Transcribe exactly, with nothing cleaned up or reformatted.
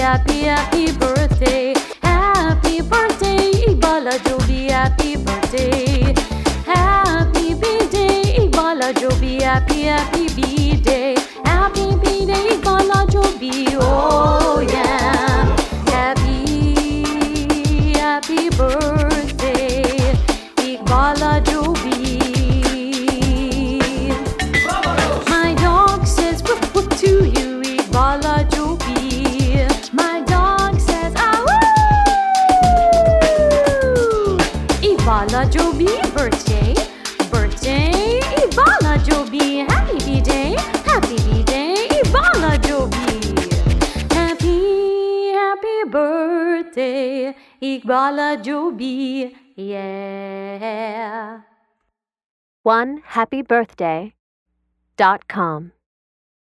happy, happy birthday. Happy birthday, Iqbal Jobi, happy birthday. Happy B-day, Iqbal Jobi, happy, happy B-day. Happy B-day, Iqbal Jobi, oh yeah. Happy, happy birthday, Iqbal Jobi. My dog says woof woof to you, Iqbal Jobi. My dog says ah woo. Iqbal Jobi birthday, birthday, Iqbal Jobi. Happy B-day, happy B-day, Iqbal Jobi. Happy, happy birthday, Iqbal Jobi. Yeah. one happy birthday dot com